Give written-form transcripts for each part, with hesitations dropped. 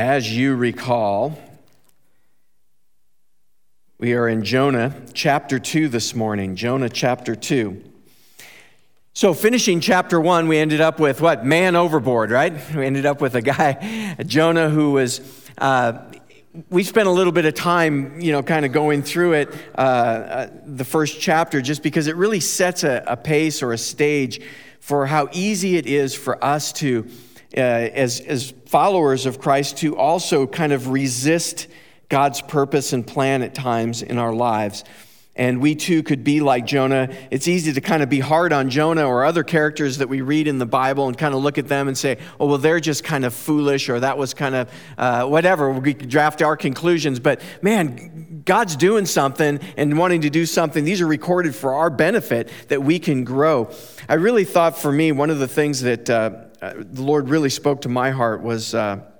As you recall, we are in Jonah chapter 2 this morning. Jonah chapter 2. So finishing chapter 1, we ended up with what? Man overboard, right? We ended up with a guy, Jonah, who was, we spent a little bit of time, kind of going through it, the first chapter, just because it really sets a pace or a stage for how easy it is for us to, as followers of Christ, to also kind of resist God's purpose and plan at times in our lives. And we too could be like Jonah. It's easy to kind of be hard on Jonah or other characters that we read in the Bible and kind of look at them and say, oh, well, they're just kind of foolish, or that was kind of whatever. We could draft our conclusions. But man, God's doing something and wanting to do something. These are recorded for our benefit that we can grow. I really thought for me, one of the things that the Lord really spoke to my heart was that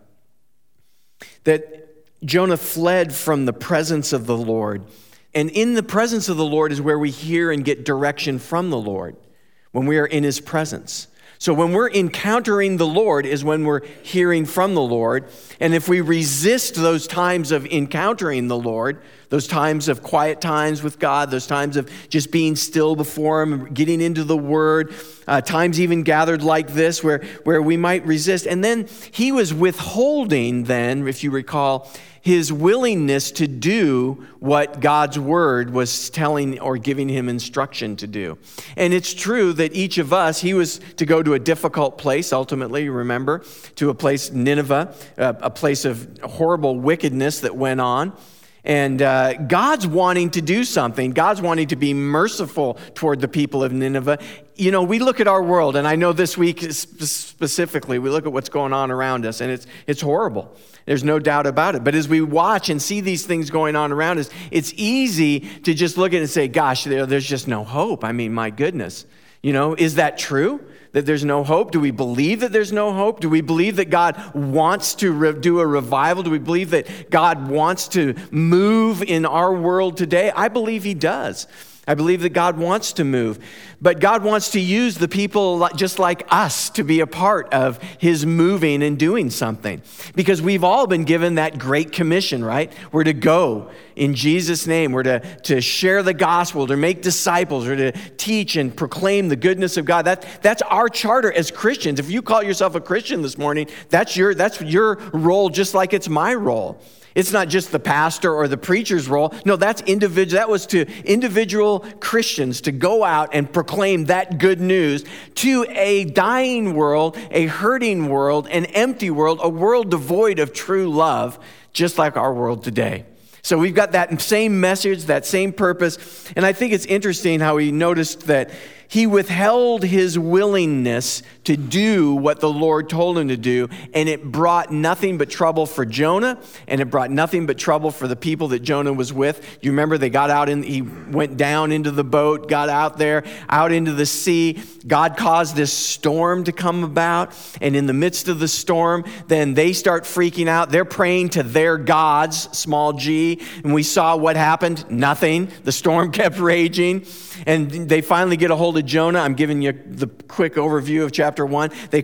Jonah fled from the presence of the Lord. And in the presence of the Lord is where we hear and get direction from the Lord, when we are in his presence. So when we're encountering the Lord is when we're hearing from the Lord. And if we resist those times of encountering the Lord, those times of quiet times with God, those times of just being still before him, getting into the word, times even gathered like this where we might resist. And then he was withholding then, if you recall, his willingness to do what God's word was telling or giving him instruction to do. And it's true that each of us, he was to go to a difficult place, ultimately, remember, to a place, Nineveh, a place of horrible wickedness that went on. And God's wanting to do something. God's wanting to be merciful toward the people of Nineveh. We look at our world, and I know this week specifically, we look at what's going on around us, and it's horrible. There's no doubt about it. But as we watch and see these things going on around us, it's easy to just look at it and say, gosh, there's just no hope. I mean, my goodness. Is that true? That there's no hope? Do we believe that there's no hope? Do we believe that God wants to do a revival? Do we believe that God wants to move in our world today? I believe he does. I believe that God wants to move. But God wants to use the people just like us to be a part of his moving and doing something. Because we've all been given that great commission, right? We're to go in Jesus' name. We're to share the gospel, to make disciples, or to teach and proclaim the goodness of God. That's our charter as Christians. If you call yourself a Christian this morning, that's your role, just like it's my role. It's not just the pastor or the preacher's role. No, that's individual. That was to individual Christians to go out and proclaim that good news to a dying world, a hurting world, an empty world, a world devoid of true love, just like our world today. So we've got that same message, that same purpose. And I think it's interesting how he noticed that he withheld his willingness to do what the Lord told him to do, and it brought nothing but trouble for Jonah, and it brought nothing but trouble for the people that Jonah was with. You remember they got out he went down into the boat, got out there, out into the sea. God caused this storm to come about, and in the midst of the storm, then they start freaking out. They're praying to their gods, small g, and we saw what happened. Nothing. The storm kept raging, and they finally get a hold of Jonah. I'm giving you the quick overview of chapter 1. They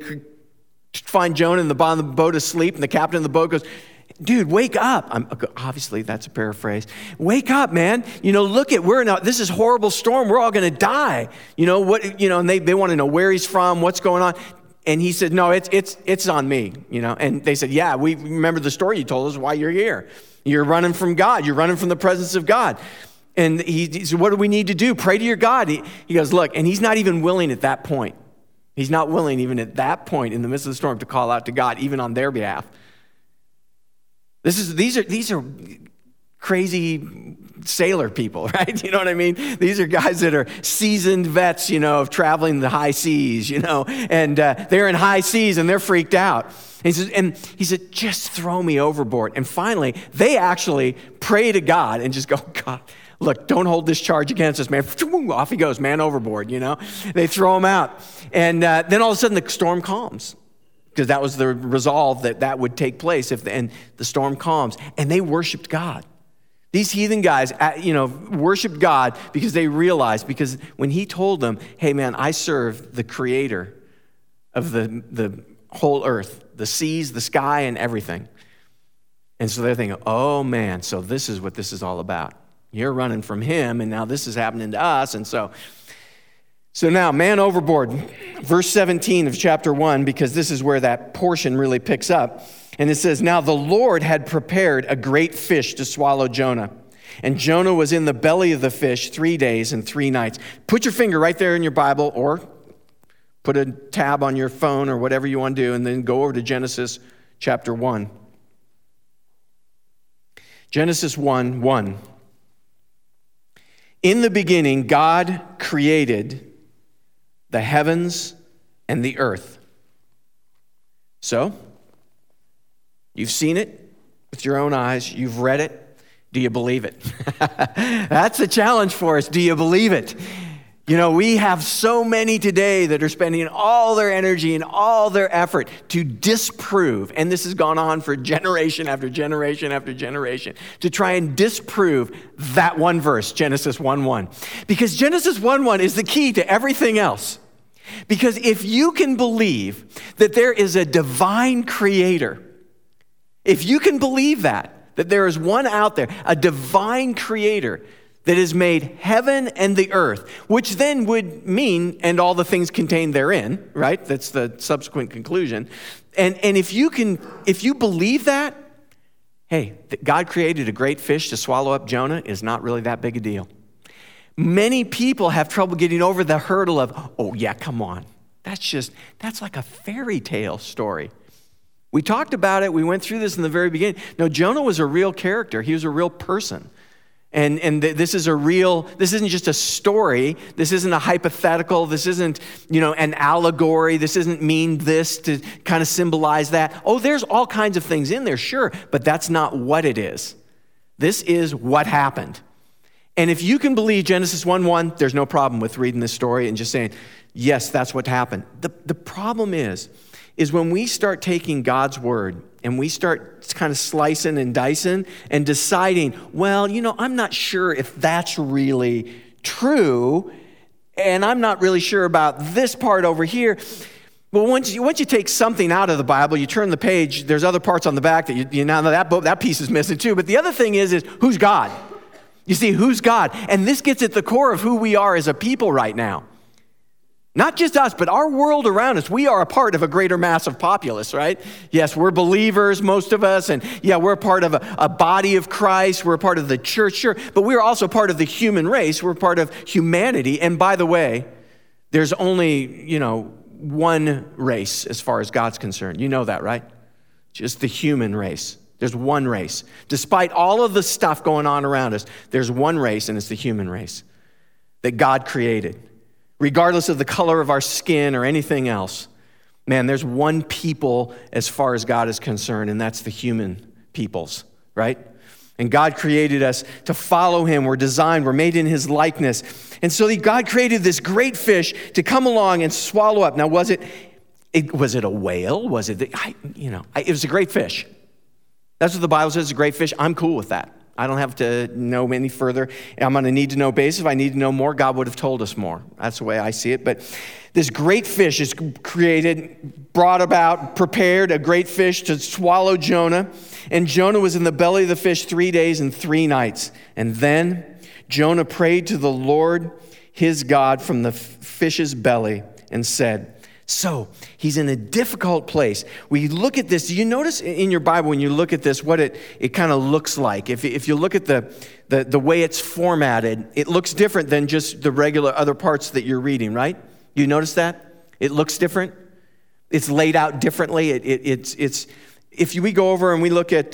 find Jonah in the bottom of the boat asleep, and the captain of the boat goes, dude, wake up. Obviously, that's a paraphrase. Wake up, man. Look at, this is a horrible storm. We're all going to die. And they want to know where he's from, what's going on. And he said, no, it's on me, And they said, yeah, we remember the story you told us why you're here. You're running from God. You're running from the presence of God. And he said, what do we need to do? Pray to your God. He goes, look, and he's not even willing at that point. He's not willing even at that point in the midst of the storm to call out to God, even on their behalf. These are crazy sailor people, right? You know what I mean? These are guys that are seasoned vets, of traveling the high seas, and they're in high seas and they're freaked out. And he said, just throw me overboard. And finally, they actually pray to God and just go, God, look, don't hold this charge against us, man. Off he goes, man overboard, They throw him out. And then all of a sudden the storm calms, because that was the resolve that would take place and the storm calms. And they worshiped God. These heathen guys, worshiped God because they realized, because when he told them, hey, man, I serve the creator of the whole earth, the seas, the sky, and everything. And so they're thinking, oh man, so this is what this is all about. You're running from him, and now this is happening to us. And so now, man overboard, verse 17 of chapter 1, because this is where that portion really picks up. And it says, now the Lord had prepared a great fish to swallow Jonah. And Jonah was in the belly of the fish 3 days and 3 nights. Put your finger right there in your Bible, or put a tab on your phone or whatever you want to do, and then go over to Genesis chapter 1. Genesis 1:1. In the beginning, God created the heavens and the earth. So, you've seen it with your own eyes. You've read it. Do you believe it? That's a challenge for us. Do you believe it? You know, we have so many today that are spending all their energy and all their effort to disprove, and this has gone on for generation after generation after generation, to try and disprove that one verse, Genesis 1:1. Because Genesis 1:1 is the key to everything else. Because if you can believe that there is a divine creator, if you can believe that there is one out there, a divine creator that has made heaven and the earth, which then would mean, and all the things contained therein, right? That's the subsequent conclusion. And if you believe that, hey, that God created a great fish to swallow up Jonah is not really that big a deal. Many people have trouble getting over the hurdle of, oh yeah, come on. That's like a fairy tale story. We talked about it. We went through this in the very beginning. No, Jonah was a real character. He was a real person. And this isn't just a story. This isn't a hypothetical. This isn't, an allegory. This isn't mean this to kind of symbolize that. Oh, there's all kinds of things in there, sure, but that's not what it is. This is what happened. And if you can believe Genesis 1:1, there's no problem with reading this story and just saying, yes, that's what happened. The problem is when we start taking God's word and we start kind of slicing and dicing and deciding, well, I'm not sure if that's really true, and I'm not really sure about this part over here. Well, once you take something out of the Bible, you turn the page, there's other parts on the back that you now know that piece is missing too. But the other thing is who's God? You see, who's God? And this gets at the core of who we are as a people right now. Not just us, but our world around us. We are a part of a greater mass of populace, right? Yes, we're believers, most of us, and yeah, we're a part of a body of Christ. We're a part of the church, sure, but we're also part of the human race. We're part of humanity. And by the way, there's only, one race as far as God's concerned. You know that, right? Just the human race. There's one race. Despite all of the stuff going on around us, there's one race, and it's the human race that God created. Regardless of the color of our skin or anything else, man, there's one people as far as God is concerned, and that's the human peoples, right? And God created us to follow him. We're designed, we're made in his likeness. And so God created this great fish to come along and swallow up. Now, was it a whale? Was it, it was a great fish. That's what the Bible says, it's a great fish. I'm cool with that. I don't have to know any further. I'm on a need-to-know basis. If I need to know more, God would have told us more. That's the way I see it. But this great fish is created, brought about, prepared, a great fish to swallow Jonah. And Jonah was in the belly of the fish 3 days and 3 nights. And then Jonah prayed to the Lord his God from the fish's belly and said, so he's in a difficult place. We look at this. Do you notice in your Bible when you look at this what it kind of looks like? If you look at the way it's formatted, it looks different than just the regular other parts that you're reading, right? You notice that? It looks different. It's laid out differently. It's if we go over and we look at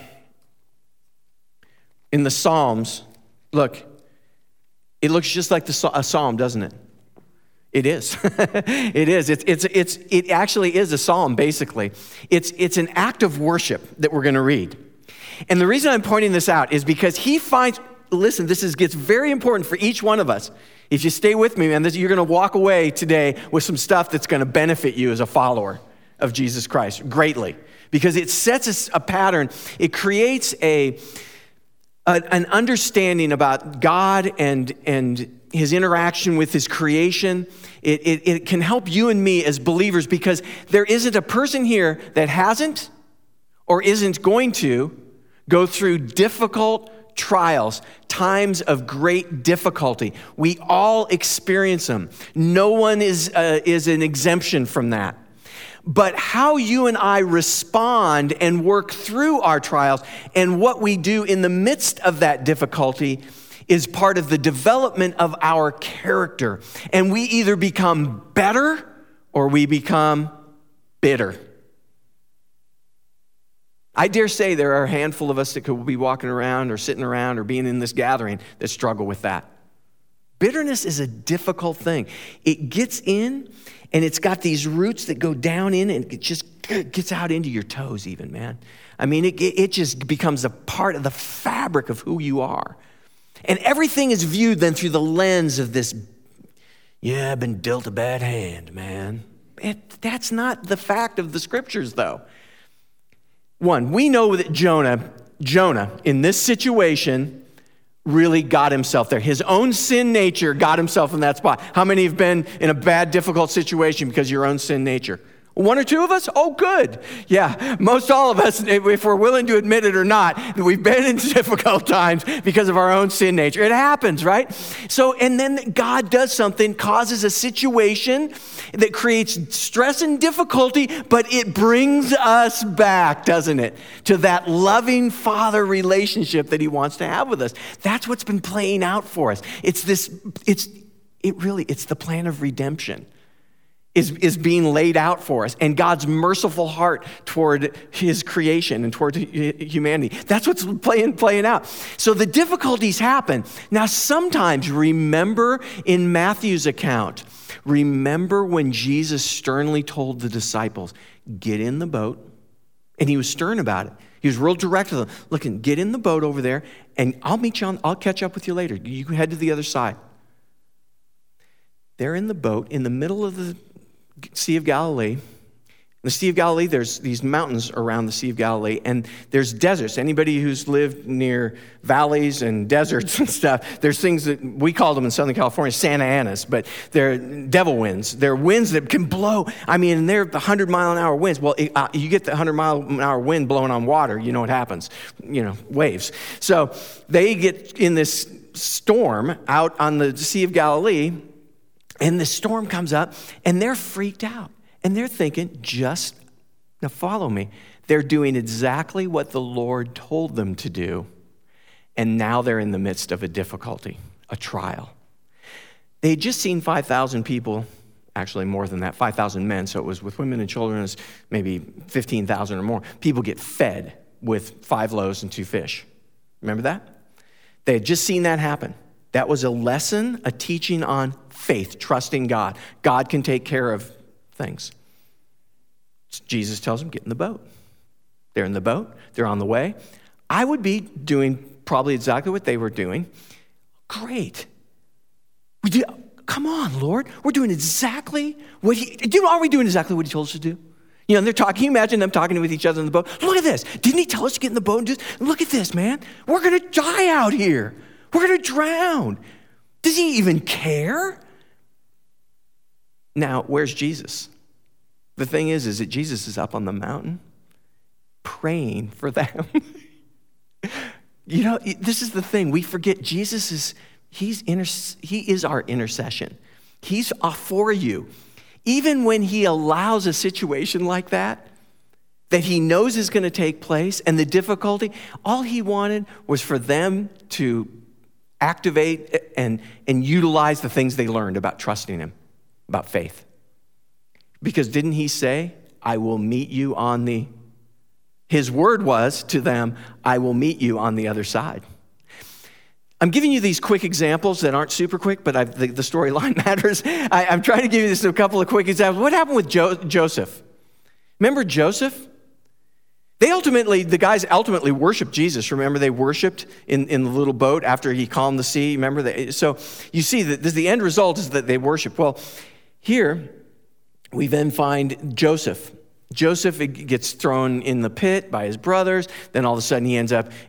in the Psalms, look, it looks just like a psalm, doesn't it? It is. It is. It actually is a psalm, basically. It's an act of worship that we're going to read. And the reason I'm pointing this out is because he finds, listen, gets very important for each one of us. If you stay with me, man, you're going to walk away today with some stuff that's going to benefit you as a follower of Jesus Christ greatly. Because it sets a pattern. It creates an understanding about God and his interaction with his creation. It can help you and me as believers because there isn't a person here that hasn't or isn't going to go through difficult trials, times of great difficulty. We all experience them. No one is an exemption from that. But how you and I respond and work through our trials and what we do in the midst of that difficulty is part of the development of our character. And we either become better or we become bitter. I dare say there are a handful of us that could be walking around or sitting around or being in this gathering that struggle with that. Bitterness is a difficult thing. It gets in and it's got these roots that go down in and it just gets out into your toes even, man. I mean, it just becomes a part of the fabric of who you are. And everything is viewed then through the lens of this, yeah, I've been dealt a bad hand, man. That's not the fact of the scriptures, though. One, we know that Jonah, in this situation, really got himself there. His own sin nature got himself in that spot. How many have been in a bad, difficult situation because of your own sin nature? One or two of us? Oh, good. Yeah, most all of us, if we're willing to admit it or not, we've been in difficult times because of our own sin nature. It happens, right? So, and then God does something, causes a situation that creates stress and difficulty, but it brings us back, doesn't it, to that loving Father relationship that he wants to have with us. That's what's been playing out for us. It's the plan of redemption. Is being laid out for us, and God's merciful heart toward his creation and toward humanity. That's what's playing out. So the difficulties happen. Now, sometimes remember in Matthew's account, remember when Jesus sternly told the disciples, get in the boat, and he was stern about it. He was real direct with them. Look, get in the boat over there, and I'll catch up with you later. You can head to the other side. They're in the boat in the middle of the Sea of Galilee. In the Sea of Galilee, there's these mountains around the Sea of Galilee, and there's deserts. Anybody who's lived near valleys and deserts and stuff, there's things that we call them in Southern California Santa Anas, but they're devil winds. They're winds that can blow. I mean, they're 100-mile-an-hour winds. Well, you get the 100-mile-an-hour wind blowing on water, you know what happens. Waves. So they get in this storm out on the Sea of Galilee, and the storm comes up, and they're freaked out. And they're thinking, now follow me. They're doing exactly what the Lord told them to do. And now they're in the midst of a difficulty, a trial. They had just seen 5,000 people, actually more than that, 5,000 men. So it was with women and children, it was maybe 15,000 or more. People get fed with 5 loaves and 2 fish. Remember that? They had just seen that happen. That was a lesson, a teaching on faith, trusting God. God can take care of things. Jesus tells them, get in the boat. They're in the boat. They're on the way. I would be doing probably exactly what they were doing. Great. Come on, Lord. We're doing exactly what are we doing exactly what he told us to do? They're talking. Can you imagine them talking with each other in the boat? Look at this. Didn't he tell us to get in the boat and do this? Look at this, man. We're going to die out here. We're going to drown. Does he even care? Now, where's Jesus? The thing is that Jesus is up on the mountain praying for them. This is the thing. We forget Jesus he is our intercession. He's for you. Even when he allows a situation like that he knows is going to take place and the difficulty, all he wanted was for them to activate and utilize the things they learned about trusting him, about faith. Because didn't he say, I will meet you on his word was to them, I will meet you on the other side. I'm giving you these quick examples that aren't super quick, but the storyline matters. I'm trying to give you a couple of quick examples. What happened with Joseph? Remember Joseph? The guys ultimately worshiped Jesus. Remember, they worshiped in the little boat after he calmed the sea. Remember, so you see that the end result is that they worship. Well, here we then find Joseph. Joseph gets thrown in the pit by his brothers. Then all of a sudden he ends up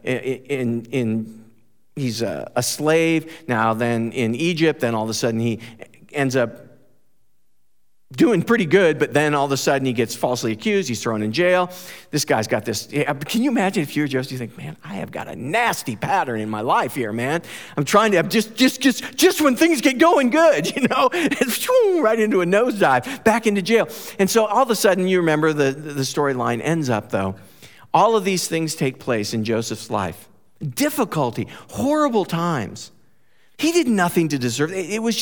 he's a slave. Now then in Egypt, then all of a sudden he ends up doing pretty good, but then all of a sudden he gets falsely accused. He's thrown in jail. This guy's got this. Can you imagine if you're Joseph? You think, man, I have got a nasty pattern in my life here, man. I'm trying to just when things get going good, it's right into a nosedive, back into jail. And so all of a sudden, you remember the storyline ends up though. All of these things take place in Joseph's life. Difficulty, horrible times. He did nothing to deserve it. It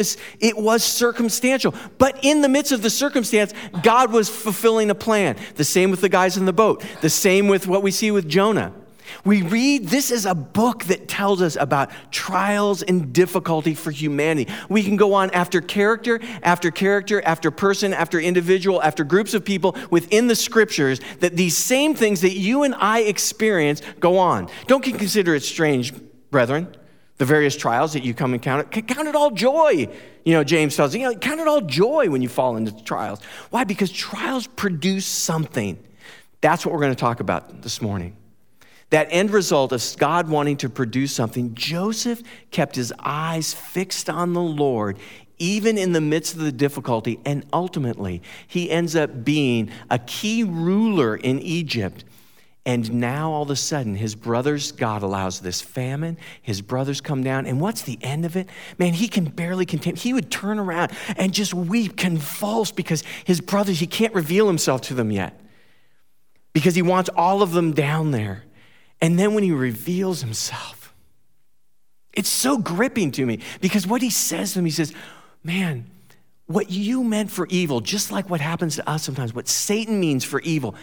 was circumstantial. But in the midst of the circumstance, God was fulfilling a plan. The same with the guys in the boat. The same with what we see with Jonah. We read, this is a book that tells us about trials and difficulty for humanity. We can go on after character, after person, after individual, after groups of people within the scriptures, that these same things that you and I experience go on. Don't consider it strange, brethren. The various trials that you come and count it all joy. James tells you, count it all joy when you fall into trials. Why? Because trials produce something. That's what we're going to talk about this morning. That end result of God wanting to produce something, Joseph kept his eyes fixed on the Lord, even in the midst of the difficulty, and ultimately, he ends up being a key ruler in Egypt. And now all of a sudden, his brothers, God allows this famine. His brothers come down. And what's the end of it? Man, he can barely contain. He would turn around and just weep, convulse, because his brothers, he can't reveal himself to them yet. Because he wants all of them down there. And then when he reveals himself, it's so gripping to me. Because what he says to them, he says, man, what you meant for evil, just like what happens to us sometimes, what Satan means for evil,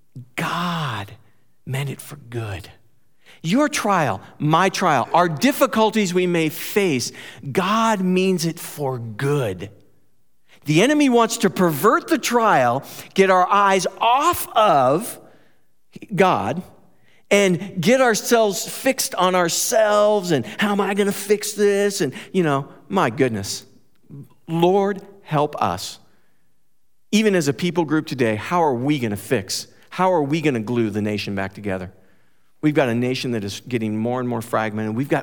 God meant it for good. Your trial, my trial, our difficulties we may face, God means it for good. The enemy wants to pervert the trial, get our eyes off of God, and get ourselves fixed on ourselves and how am I going to fix this? And, my goodness, Lord, help us. Even as a people group today, how are we going to fix? How are we going to glue the nation back together? We've got a nation that is getting more and more fragmented. We've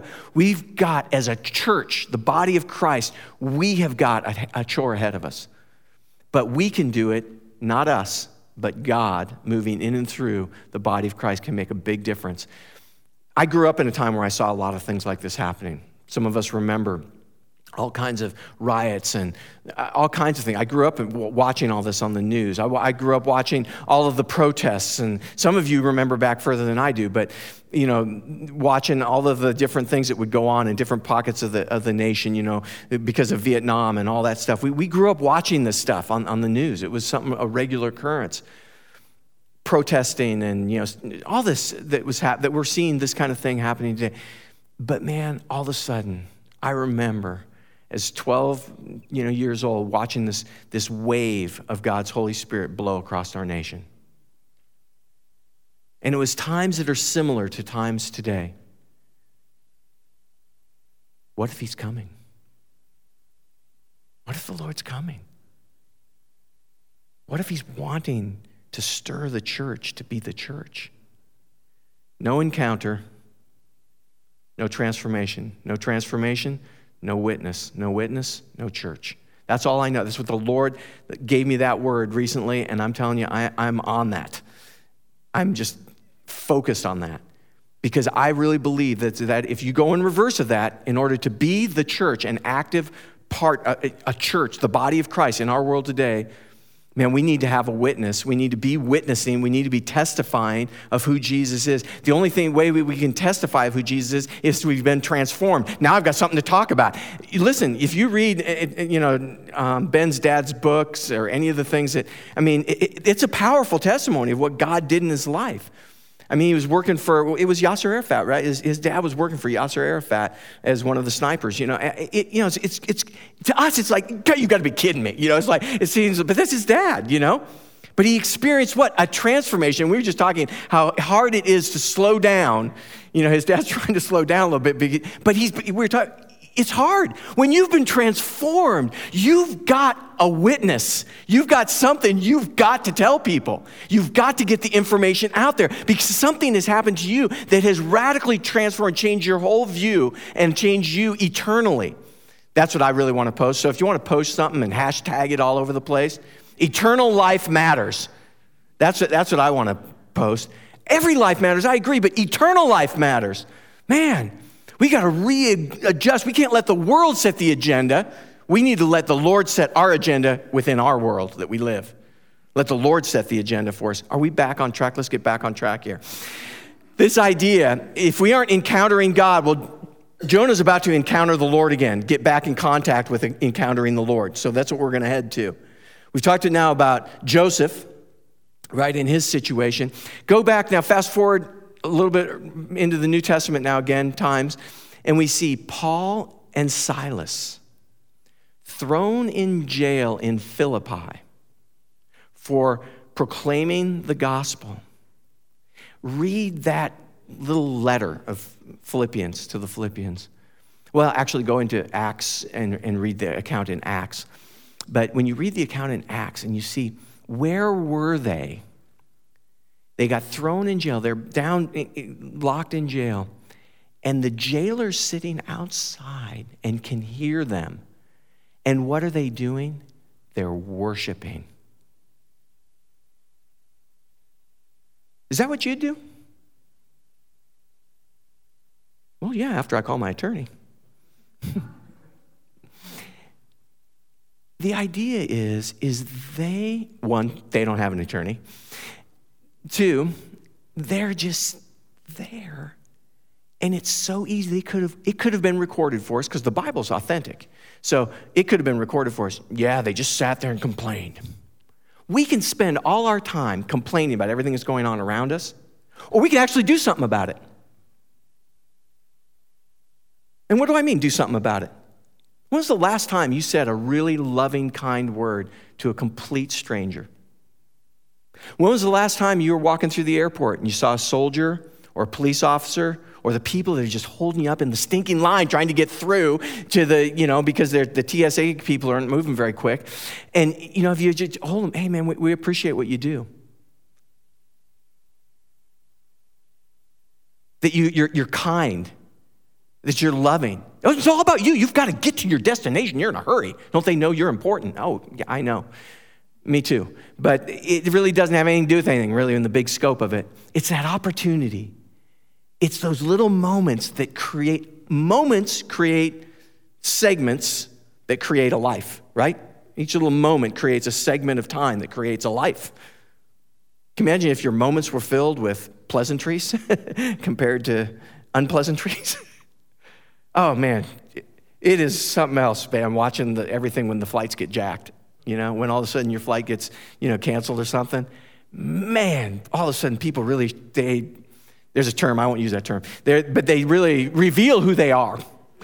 got as a church, the body of Christ, we have got a chore ahead of us. But we can do it, not us, but God moving in and through the body of Christ can make a big difference. I grew up in a time where I saw a lot of things like this happening. Some of us remember all kinds of riots and all kinds of things. I grew up watching all this on the news. I grew up watching all of the protests, and some of you remember back further than I do, but watching all of the different things that would go on in different pockets of the nation, because of Vietnam and all that stuff. We grew up watching this stuff on the news. It was a regular occurrence. Protesting and all this that we're seeing this kind of thing happening today. But man, all of a sudden, I remember as 12 years old, watching this wave of God's Holy Spirit blow across our nation. And it was times that are similar to times today. What if he's coming? What if the Lord's coming? What if he's wanting to stir the church to be the church? No encounter, no transformation. No transformation, no witness. No witness, no church. That's all I know. That's what the Lord gave me that word recently, and I'm telling you, I'm on that. I'm just focused on that. Because I really believe that if you go in reverse of that, in order to be the church, an active part, a church, the body of Christ in our world today, man, we need to have a witness. We need to be witnessing. We need to be testifying of who Jesus is. The only way we can testify of who Jesus is we've been transformed. Now I've got something to talk about. Listen, if you read, Ben's dad's books or any of the things it's a powerful testimony of what God did in his life. He was working it was Yasser Arafat, right? His dad was working for Yasser Arafat as one of the snipers. It's to us, it's like, you got to be kidding me. It's like, it seems, but that's his dad, But he experienced what? A transformation. We were just talking how hard it is to slow down. His dad's trying to slow down a little bit, but we were talking, it's hard. When you've been transformed, you've got a witness. You've got something you've got to tell people. You've got to get the information out there because something has happened to you that has radically transformed, changed your whole view and changed you eternally. That's what I really want to post. So if you want to post something and hashtag it all over the place, eternal life matters. That's what I want to post. Every life matters, I agree, but eternal life matters. Man, we got to readjust. We can't let the world set the agenda. We need to let the Lord set our agenda within our world that we live. Let the Lord set the agenda for us. Are we back on track? Let's get back on track here. This idea, if we aren't encountering God, well, Jonah's about to encounter the Lord again, get back in contact with encountering the Lord. So that's what we're going to head to. We've talked now about Joseph, right, in his situation. Go back now, fast forward a little bit into the New Testament now again, times, and we see Paul and Silas thrown in jail in Philippi for proclaiming the gospel. Read that little letter of Philippians to the Philippians. Well, actually go into Acts and read the account in Acts. But when you read the account in Acts and you see, where were they? They got thrown in jail. They're down, locked in jail. And the jailer's sitting outside and can hear them. And what are they doing? They're worshiping. Is that what you'd do? Well, yeah, after I call my attorney. The idea is they, one, they don't have an attorney. Two, they're just there. And it's so easy. It could have been recorded for us because the Bible's authentic. So it could have been recorded for us. Yeah, they just sat there and complained. We can spend all our time complaining about everything that's going on around us, or we can actually do something about it. And what do I mean, do something about it? When was the last time you said a really loving, kind word to a complete stranger? When was the last time you were walking through the airport and you saw a soldier or a police officer or the people that are just holding you up in the stinking line trying to get through to the, because the TSA people aren't moving very quick. And, if you just hold them, hey, man, we appreciate what you do. That you're kind, that you're loving. It's all about you. You've got to get to your destination. You're in a hurry. Don't they know you're important? Oh, yeah, I know. Me too. But it really doesn't have anything to do with anything, really, in the big scope of it. It's that opportunity. It's those little moments that create segments that create a life, right? Each little moment creates a segment of time that creates a life. Can you imagine if your moments were filled with pleasantries compared to unpleasantries? Oh, man, it is something else, man, watching everything when the flights get jacked. When all of a sudden your flight gets, canceled or something. Man, all of a sudden people really, there's a term, I won't use that term, but they really reveal who they are,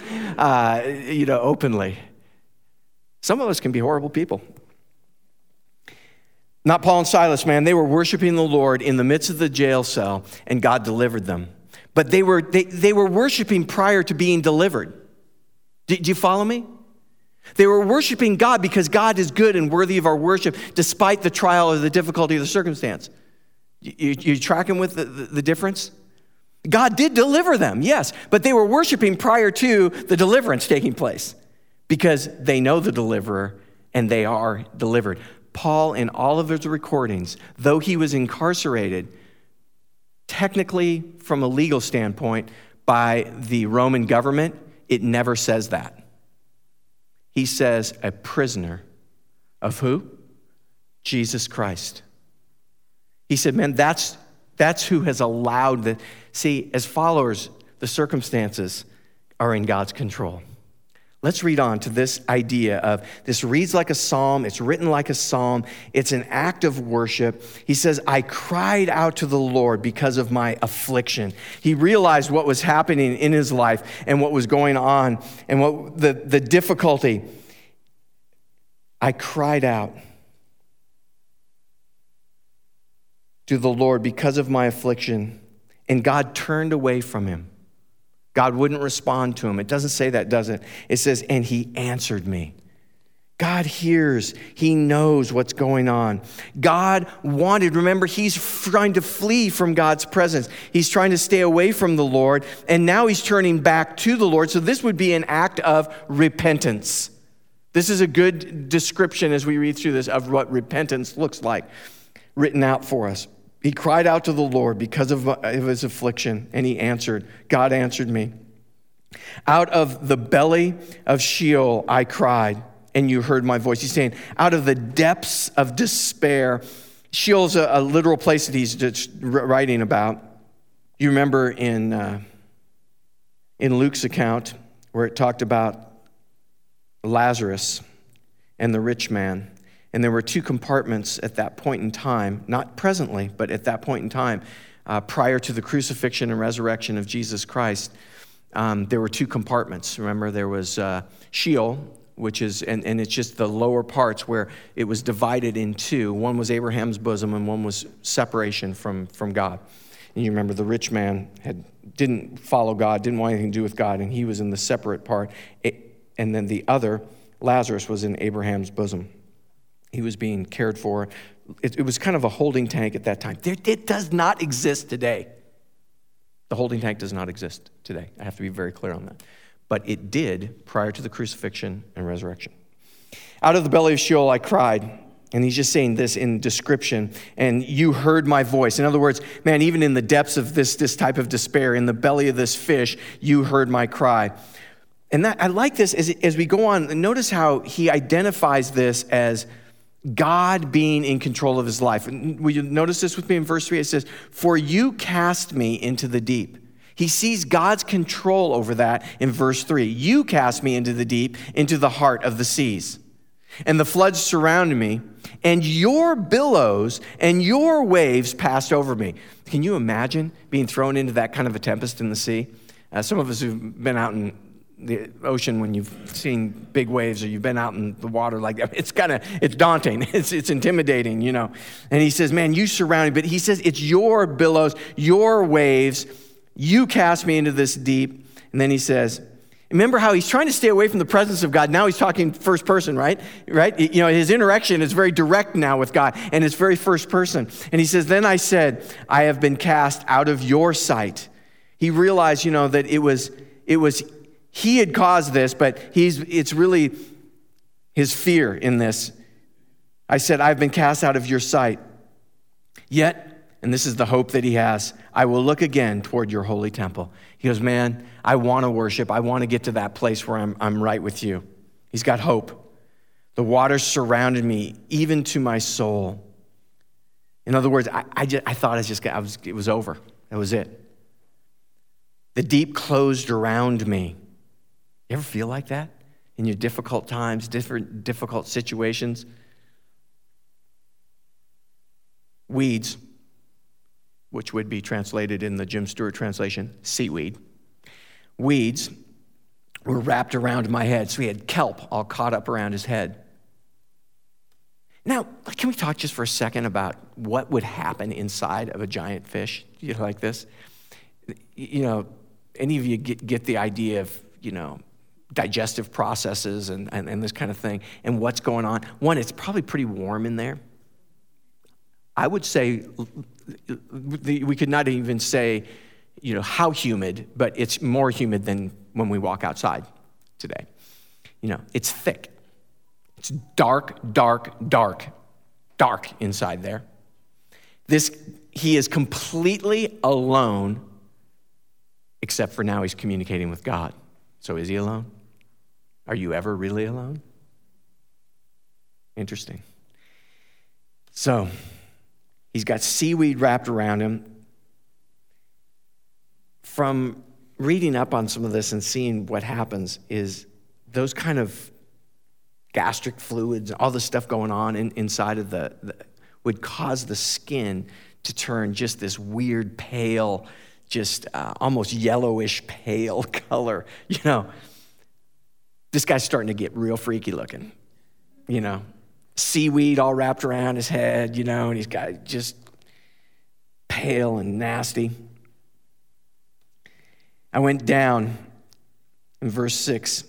openly. Some of us can be horrible people. Not Paul and Silas, man. They were worshiping the Lord in the midst of the jail cell, and God delivered them. But they were worshiping prior to being delivered. Did you follow me? They were worshiping God because God is good and worthy of our worship despite the trial or the difficulty of the circumstance. You tracking with the difference? God did deliver them, yes, but they were worshiping prior to the deliverance taking place because they know the deliverer and they are delivered. Paul, in all of his recordings, though he was incarcerated, technically from a legal standpoint by the Roman government, it never says that. He says a prisoner of who? Jesus Christ. He said, man, that's who has allowed see, as followers, the circumstances are in God's control. Let's read on to this idea of this reads like a psalm. It's written like a psalm. It's an act of worship. He says, I cried out to the Lord because of my affliction. He realized what was happening in his life and what was going on and what the difficulty. I cried out to the Lord because of my affliction, and God turned away from him. God wouldn't respond to him. It doesn't say that, does it? It says, and he answered me. God hears. He knows what's going on. God wanted, remember, he's trying to flee from God's presence. He's trying to stay away from the Lord, and now he's turning back to the Lord. So this would be an act of repentance. This is a good description as we read through this of what repentance looks like, written out for us. He cried out to the Lord because of his affliction, and he answered. God answered me. Out of the belly of Sheol I cried, and you heard my voice. He's saying, out of the depths of despair. Sheol's a literal place that he's just writing about. You remember in Luke's account where it talked about Lazarus and the rich man. And there were two compartments at that point in time, not presently, but at that point in time, prior to the crucifixion and resurrection of Jesus Christ. There were two compartments. Remember, there was Sheol, which is, and it's just the lower parts where it was divided in two. One was Abraham's bosom and one was separation from God. And you remember the rich man didn't follow God, didn't want anything to do with God, and he was in the separate part. And then the other, Lazarus, was in Abraham's bosom. He was being cared for. It was kind of a holding tank at that time. It does not exist today. The holding tank does not exist today. I have to be very clear on that. But it did prior to the crucifixion and resurrection. Out of the belly of Sheol I cried. And he's just saying this in description. And you heard my voice. In other words, man, even in the depths of this type of despair, in the belly of this fish, you heard my cry. And I like this as we go on. Notice how he identifies this as God being in control of his life. Will you notice this with me in verse 3? It says, for you cast me into the deep. He sees God's control over that in verse 3. You cast me into the deep, into the heart of the seas. And the floods surrounded me, and your billows and your waves passed over me. Can you imagine being thrown into that kind of a tempest in the sea? Some of us who've been out in the ocean when you've seen big waves or you've been out in the water like that, it's daunting. It's intimidating, you know. And he says, man, you surround me. But he says, it's your billows, your waves. You cast me into this deep. And then he says, remember how he's trying to stay away from the presence of God. Now he's talking first person, right? You know, his interaction is very direct now with God, and it's very first person. And he says, then I said, I have been cast out of your sight. He realized, you know, that it was he had caused this, but it's really his fear in this. I said, I've been cast out of your sight. Yet, and this is the hope that he has, I will look again toward your holy temple. He goes, man, I want to worship. I want to get to that place where I'm right with you. He's got hope. The waters surrounded me, even to my soul. In other words, I thought it was over. That was it. The deep closed around me. You ever feel like that in your difficult times, difficult situations? Weeds, which would be translated in the Jim Stewart translation, seaweed. Weeds were wrapped around my head, so he had kelp all caught up around his head. Now, can we talk just for a second about what would happen inside of a giant fish, you know, like this? You know, any of you get the idea of, you know, digestive processes and this kind of thing, and what's going on? One, it's probably pretty warm in there. I would say, we could not even say, you know, how humid, but it's more humid than when we walk outside today. You know, it's thick. It's dark inside there. He is completely alone, except for now he's communicating with God. So is he alone? Are you ever really alone? Interesting. So, he's got seaweed wrapped around him. From reading up on some of this and seeing what happens is those kind of gastric fluids, all the stuff going on inside of would cause the skin to turn just this weird pale, just almost yellowish pale color. You know, this guy's starting to get real freaky looking, you know. Seaweed all wrapped around his head, you know, and he's got just pale and nasty. I went down in verse 6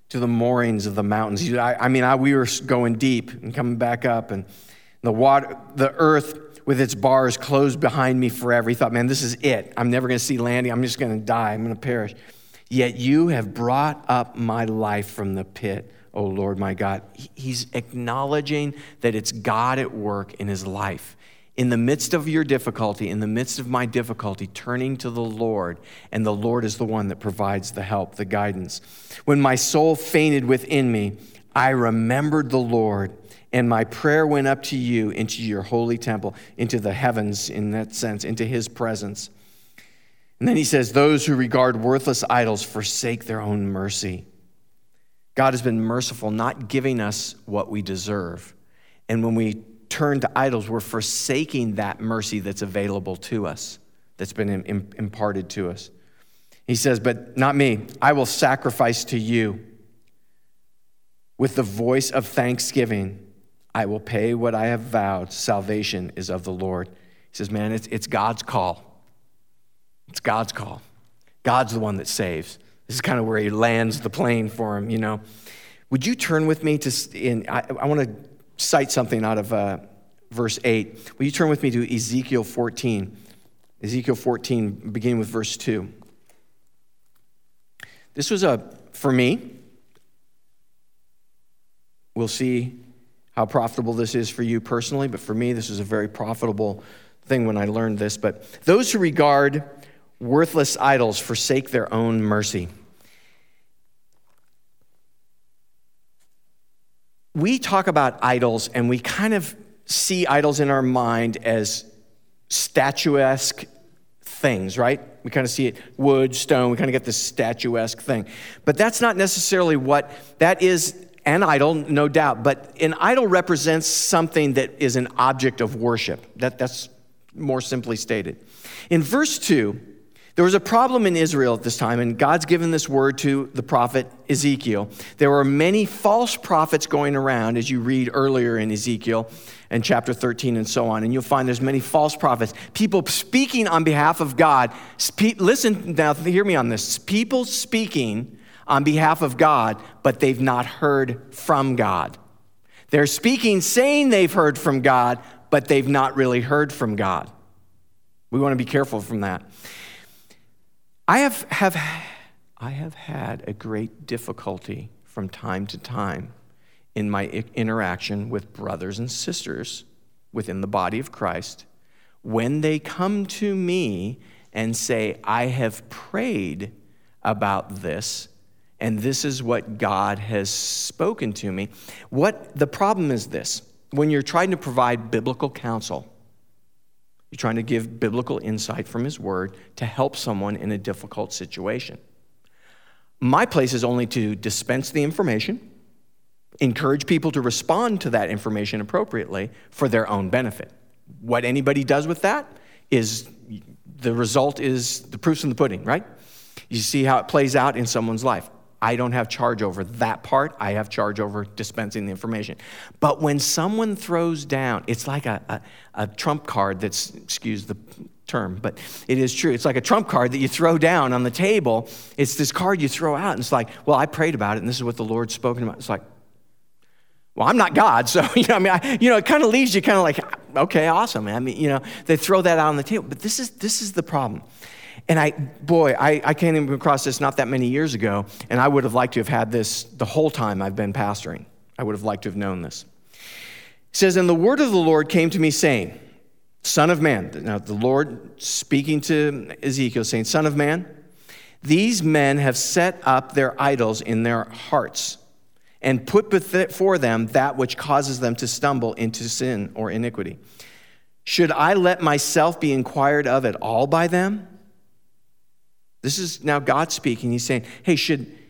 to the moorings of the mountains. We were going deep and coming back up, and the earth with its bars closed behind me forever. He thought, man, this is it. I'm never going to see landing. I'm just going to die. I'm going to perish. Yet you have brought up my life from the pit, O Lord my God. He's acknowledging that it's God at work in his life. In the midst of your difficulty, in the midst of my difficulty, turning to the Lord, and the Lord is the one that provides the help, the guidance. When my soul fainted within me, I remembered the Lord, and my prayer went up to you into your holy temple, into the heavens in that sense, into his presence. And then he says, those who regard worthless idols forsake their own mercy. God has been merciful, not giving us what we deserve. And when we turn to idols, we're forsaking that mercy that's available to us, that's been imparted to us. He says, but not me. I will sacrifice to you with the voice of thanksgiving. I will pay what I have vowed. Salvation is of the Lord. He says, man, it's God's call. It's God's call. God's the one that saves. This is kind of where he lands the plane for him, you know. Would you turn with me I want to cite something out of verse 8. Will you turn with me to Ezekiel 14? Ezekiel 14, beginning with verse 2. This was for me, we'll see how profitable this is for you personally, but for me, this is a very profitable thing when I learned this. But those who regard worthless idols forsake their own mercy. We talk about idols, and we kind of see idols in our mind as statuesque things, right? We kind of see it wood, stone, we kind of get this statuesque thing. But that's not necessarily what that is. An idol, no doubt, but an idol represents something that is an object of worship. That's more simply stated. In verse 2, there was a problem in Israel at this time, and God's given this word to the prophet Ezekiel. There were many false prophets going around, as you read earlier in Ezekiel and chapter 13 and so on, and you'll find there's many false prophets, people speaking on behalf of God. Listen now, hear me on this. People speaking on behalf of God, but they've not heard from God. They're speaking, saying they've heard from God, but they've not really heard from God. We want to be careful from that. I have had a great difficulty from time to time in my interaction with brothers and sisters within the body of Christ when they come to me and say, I have prayed about this, and this is what God has spoken to me. The problem is this: when you're trying to provide biblical counsel, you're trying to give biblical insight from his word to help someone in a difficult situation. My place is only to dispense the information, encourage people to respond to that information appropriately for their own benefit. What anybody does with that is, the result is the proof's in the pudding, right? You see how it plays out in someone's life. I don't have charge over that part. I have charge over dispensing the information. But when someone throws down, it's like a trump card that's, excuse the term, but it is true. It's like a trump card that you throw down on the table. It's this card you throw out, and it's like, well, I prayed about it, and this is what the Lord's spoken about. It's like, well, I'm not God, so, it kind of leaves you kind of like, okay, awesome. They throw that out on the table. But this is the problem. And I came across this not that many years ago, and I would have liked to have had this the whole time I've been pastoring. I would have liked to have known this. It says, and the word of the Lord came to me saying, Son of man. Now the Lord speaking to Ezekiel saying, Son of man, these men have set up their idols in their hearts and put before them that which causes them to stumble into sin or iniquity. Should I let myself be inquired of at all by them? This is now God speaking. He's saying, hey,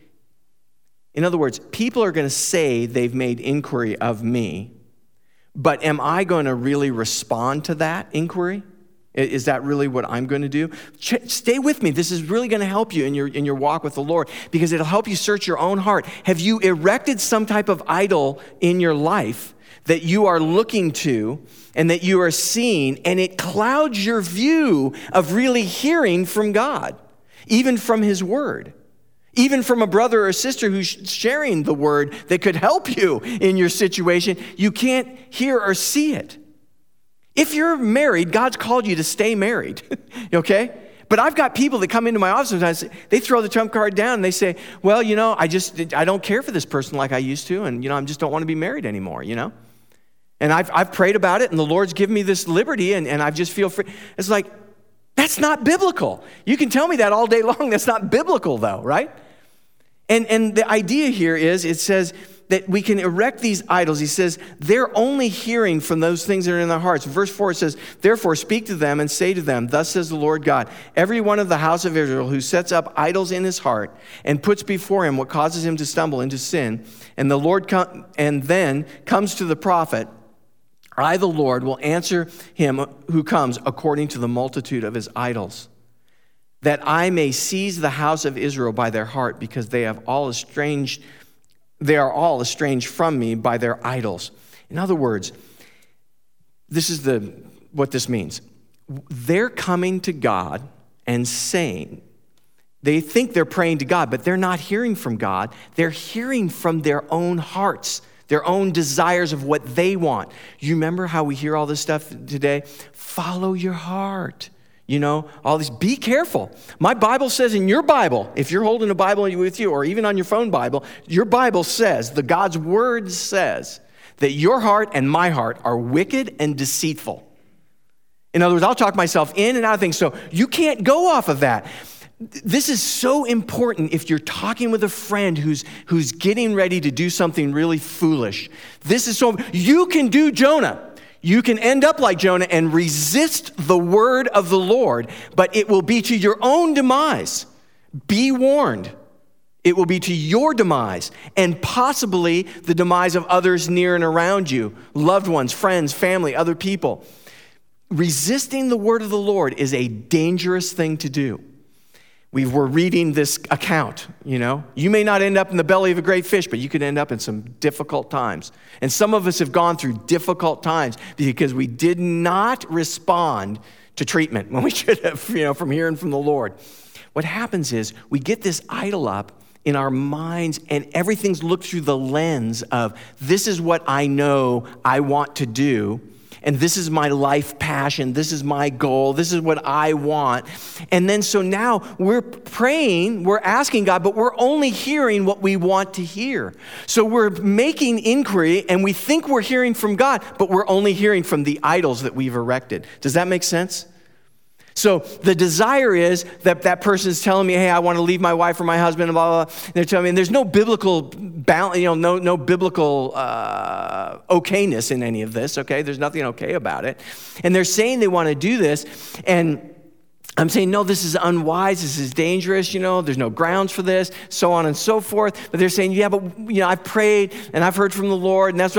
in other words, people are going to say they've made inquiry of me, but am I going to really respond to that inquiry? Is that really what I'm going to do? Stay with me. This is really going to help you in your walk with the Lord, because it'll help you search your own heart. Have you erected some type of idol in your life that you are looking to and that you are seeing, and it clouds your view of really hearing from God, even from his word, Even from a brother or sister who's sharing the word that could help you in your situation, you can't hear or see it. If you're married, God's called you to stay married, okay? But I've got people that come into my office sometimes, they throw the trump card down and they say, well, I don't care for this person like I used to, and, I just don't want to be married anymore, And I've prayed about it, and the Lord's given me this liberty, and I just feel free. It's like, that's not biblical. You can tell me that all day long. That's not biblical, though, right? And the idea here is, it says that we can erect these idols. He says, they're only hearing from those things that are in their hearts. Verse 4 says, therefore speak to them and say to them, thus says the Lord God, every one of the house of Israel who sets up idols in his heart and puts before him what causes him to stumble into sin, and the Lord and then comes to the prophet, I, the Lord, will answer him who comes according to the multitude of his idols, that I may seize the house of Israel by their heart, because they are all estranged from me by their idols. In other words, this is what this means. They're coming to God and saying, they think they're praying to God, but they're not hearing from God. They're hearing from their own hearts, their own desires of what they want. You remember how we hear all this stuff today? Follow your heart. All these, be careful. My Bible says in your Bible, if you're holding a Bible with you, or even on your phone Bible, your Bible says, God's word says, that your heart and my heart are wicked and deceitful. In other words, I'll talk myself in and out of things, so you can't go off of that. This is so important if you're talking with a friend who's getting ready to do something really foolish. You can do Jonah. You can end up like Jonah and resist the word of the Lord, but it will be to your own demise. Be warned. It will be to your demise, and possibly the demise of others near and around you, loved ones, friends, family, other people. Resisting the word of the Lord is a dangerous thing to do. We were reading this account, You may not end up in the belly of a great fish, but you could end up in some difficult times. And some of us have gone through difficult times because we did not respond to treatment when we should have, from hearing from the Lord. What happens is we get this idol up in our minds, and everything's looked through the lens of, this is what I know I want to do. And this is my life passion. This is my goal. This is what I want. And then so now we're praying, we're asking God, but we're only hearing what we want to hear. So we're making inquiry, and we think we're hearing from God, but we're only hearing from the idols that we've erected. Does that make sense? So the desire is that person's telling me, hey, I want to leave my wife or my husband, and blah, blah, blah. And they're telling me, and there's no biblical balance, no biblical okayness in any of this, okay? There's nothing okay about it. And they're saying they want to do this, and I'm saying, no, this is unwise, this is dangerous, there's no grounds for this, so on and so forth. But they're saying, yeah, but, I've prayed, and I've heard from the Lord, and that's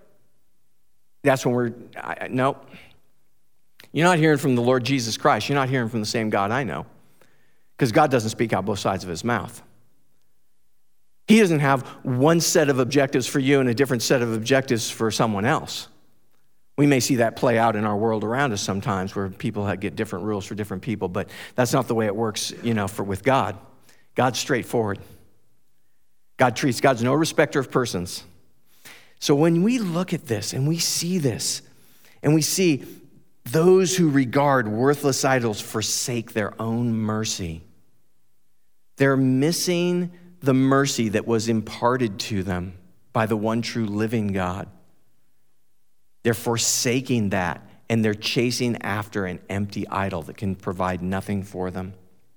when nope. You're not hearing from the Lord Jesus Christ. You're not hearing from the same God I know. Because God doesn't speak out both sides of his mouth. He doesn't have one set of objectives for you and a different set of objectives for someone else. We may see that play out in our world around us sometimes, where people get different rules for different people, but that's not the way it works, with God. God's straightforward. God's no respecter of persons. So when we look at this and we see this, and we see those who regard worthless idols forsake their own mercy, they're missing the mercy that was imparted to them by the one true living God. They're forsaking that, and they're chasing after an empty idol that can provide nothing for them.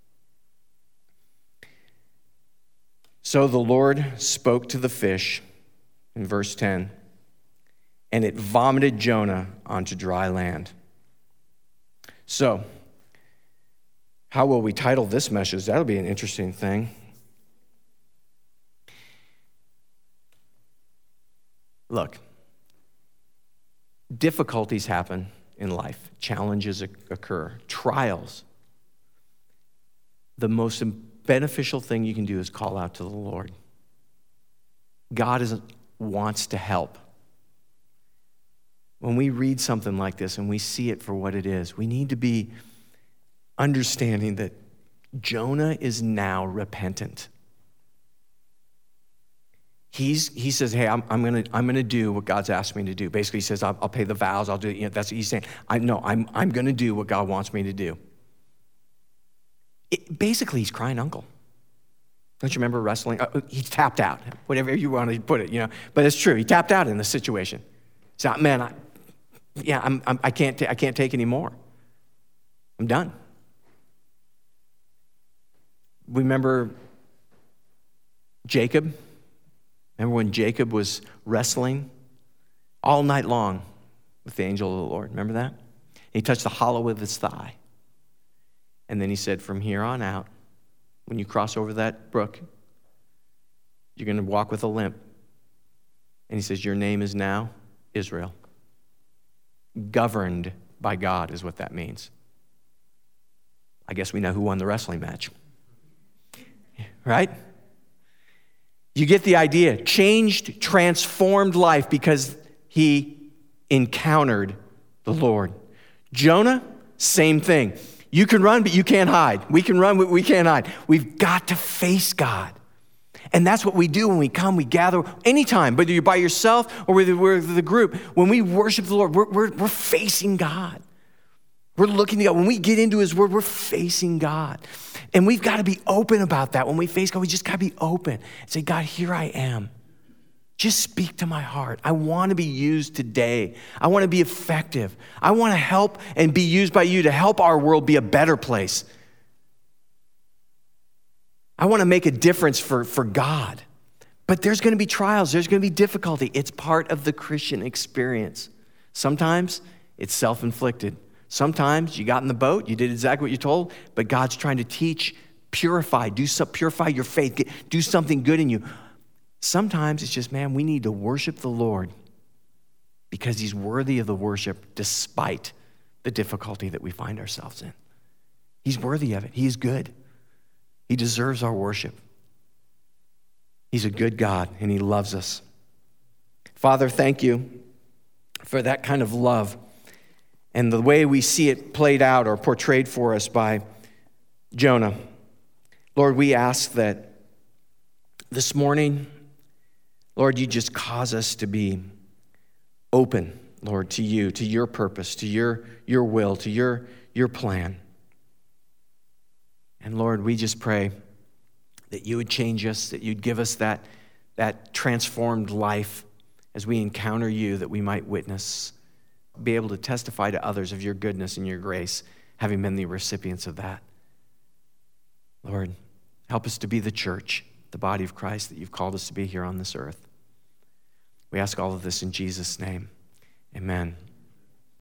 So the Lord spoke to the fish in verse 10, and it vomited Jonah onto dry land. So, how will we title this message? That'll be an interesting thing. Look, difficulties happen in life. Challenges occur. Trials. The most beneficial thing you can do is call out to the Lord. God wants to help. When we read something like this and we see it for what it is, we need to be understanding that Jonah is now repentant. he says, hey, I'm gonna do what God's asked me to do. Basically, he says, I'll pay the vows, I'll do it. You know, that's what he's saying. I'm gonna do what God wants me to do. Basically, he's crying uncle. Don't you remember wrestling? He tapped out, whatever you want to put it, you know. But it's true, he tapped out in this situation. So, man, I can't take any more. I'm done. Remember Jacob? Remember when Jacob was wrestling all night long with the angel of the Lord? Remember that? He touched the hollow of his thigh. And then he said, from here on out, when you cross over that brook, you're going to walk with a limp. And he says, your name is now Israel. Governed by God is what that means. I guess we know who won the wrestling match. Right? You get the idea. Changed, transformed life because he encountered the Lord. Jonah, same thing. You can run, but you can't hide. We can run, but we can't hide. We've got to face God. And that's what we do when we come, we gather anytime, whether you're by yourself or whether we're with the group. When we worship the Lord, we're facing God. We're looking to God. When we get into his word, we're facing God. And we've got to be open about that. When we face God, we just got to be open and say, God, here I am. Just speak to my heart. I want to be used today. I want to be effective. I want to help and be used by you to help our world be a better place. I want to make a difference for God. But there's going to be trials. There's going to be difficulty. It's part of the Christian experience. Sometimes it's self-inflicted. Sometimes you got in the boat, you did exactly what you're told, but God's trying to teach, purify your faith, do something good in you. Sometimes it's just, man, we need to worship the Lord because he's worthy of the worship despite the difficulty that we find ourselves in. He's worthy of it. He is good. He deserves our worship. He's a good God, and he loves us. Father, thank you for that kind of love and the way we see it played out or portrayed for us by Jonah. Lord, we ask that this morning, Lord, you just cause us to be open, Lord, to you, to your purpose, to your will, to your plan. And Lord, we just pray that you would change us, that you'd give us that transformed life as we encounter you, that we might witness, be able to testify to others of your goodness and your grace, having been the recipients of that. Lord, help us to be the church, the body of Christ that you've called us to be here on this earth. We ask all of this in Jesus' name. Amen.